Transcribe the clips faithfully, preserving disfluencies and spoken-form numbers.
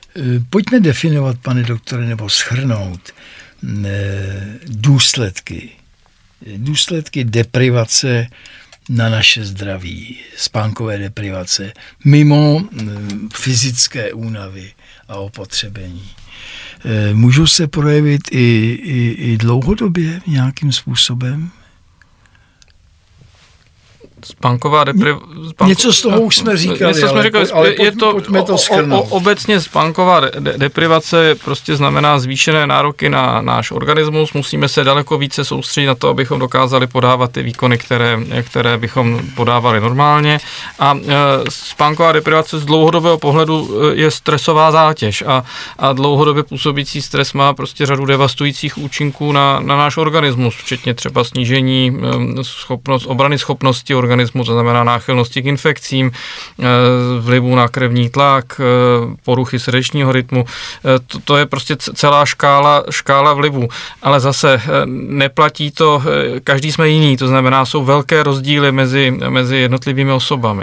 Pojďme definovat, pane doktore, nebo shrnout důsledky. Důsledky deprivace na naše zdraví, spánkové deprivace, mimo fyzické únavy a opotřebení. Můžou se projevit i, i, i dlouhodobě nějakým způsobem? Spánková deprivace... Spánko... Něco z toho už jsme říkali, jsme ale, říkali, ale je to, pojďme to shrnout. Obecně spánková de- deprivace prostě znamená zvýšené nároky na náš organismus. Musíme se daleko více soustředit na to, abychom dokázali podávat ty výkony, které, které bychom podávali normálně. A e, spánková deprivace z dlouhodobého pohledu je stresová zátěž a, a dlouhodobě působící stres má prostě řadu devastujících účinků na, na náš organismus, včetně třeba snížení e, schopnost, obrany schopnosti organismu, to znamená náchylnosti k infekcím, vlivu na krevní tlak, poruchy srdečního rytmu. To, to je prostě celá škála, škála vlivů. Ale zase neplatí to, každý jsme jiný, to znamená, jsou velké rozdíly mezi, mezi jednotlivými osobami.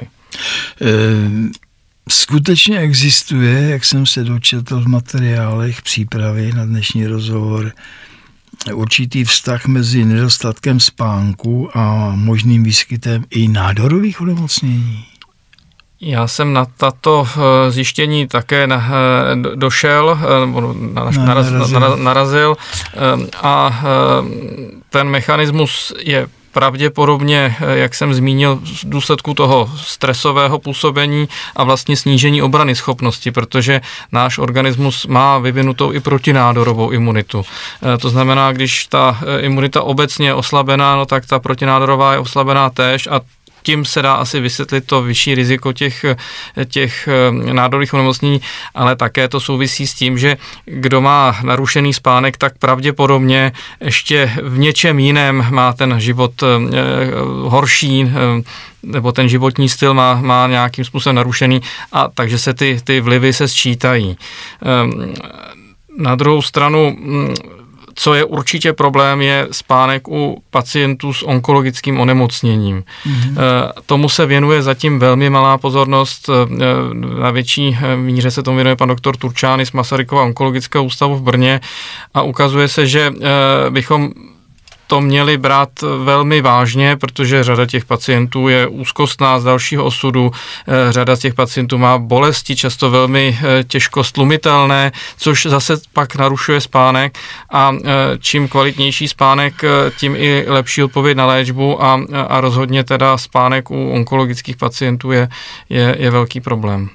Skutečně existuje, jak jsem se dočetl v materiálech přípravy na dnešní rozhovor, určitý vztah mezi nedostatkem spánku a možným výskytem i nádorových onemocnění? Já jsem na tato zjištění také na, došel, na, naraz, narazil. narazil a ten mechanismus je pravděpodobně, jak jsem zmínil, v důsledku toho stresového působení a vlastně snížení obrany schopnosti, protože náš organismus má vyvinutou i protinádorovou imunitu. To znamená, když ta imunita obecně je oslabená, no tak ta protinádorová je oslabená též a tím se dá asi vysvětlit to vyšší riziko těch, těch nádorových onemocnění, ale také to souvisí s tím, že kdo má narušený spánek, tak pravděpodobně ještě v něčem jiném má ten život horší, nebo ten životní styl má, má nějakým způsobem narušený, a takže se ty, ty vlivy se sčítají. Na druhou stranu, co je určitě problém, je spánek u pacientů s onkologickým onemocněním. Mm-hmm. Tomu se věnuje zatím velmi malá pozornost. Na větší míře se tomu věnuje pan doktor Turčány z Masarykova onkologického ústavu v Brně a ukazuje se, že bychom to měli brát velmi vážně, protože řada těch pacientů je úzkostná z dalšího osudu, řada z těch pacientů má bolesti, často velmi těžko stlumitelné, což zase pak narušuje spánek a čím kvalitnější spánek, tím i lepší odpověď na léčbu a, a rozhodně teda spánek u onkologických pacientů je, je, je velký problém.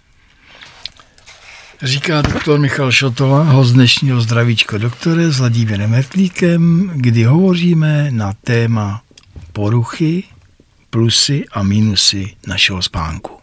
Říká doktor Michal Šotola, host dnešního Zdravíčko doktore s Vladimírem Mertlíkem, kdy hovoříme na téma poruchy, plusy a minusy našeho spánku.